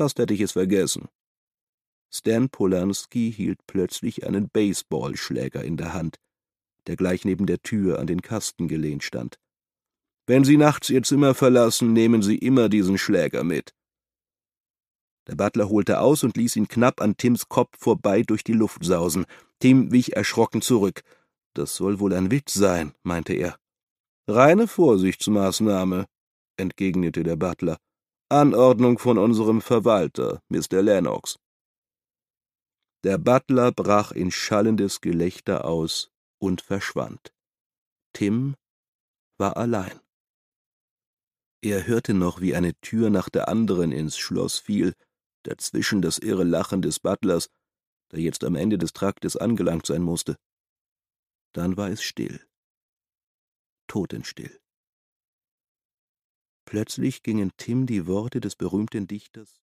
Fast hätte ich es vergessen.« Stan Polanski hielt plötzlich einen Baseballschläger in der Hand, der gleich neben der Tür an den Kasten gelehnt stand. »Wenn Sie nachts Ihr Zimmer verlassen, nehmen Sie immer diesen Schläger mit.« Der Butler holte aus und ließ ihn knapp an Tims Kopf vorbei durch die Luft sausen. Tim wich erschrocken zurück. »Das soll wohl ein Witz sein«, meinte er. »Reine Vorsichtsmaßnahme«, entgegnete der Butler. »Anordnung von unserem Verwalter, Mr. Lennox.« Der Butler brach in schallendes Gelächter aus und verschwand. Tim war allein. Er hörte noch, wie eine Tür nach der anderen ins Schloss fiel, dazwischen das irre Lachen des Butlers, der jetzt am Ende des Traktes angelangt sein musste. Dann war es still. Totenstill. Plötzlich gingen Tim die Worte des berühmten Dichters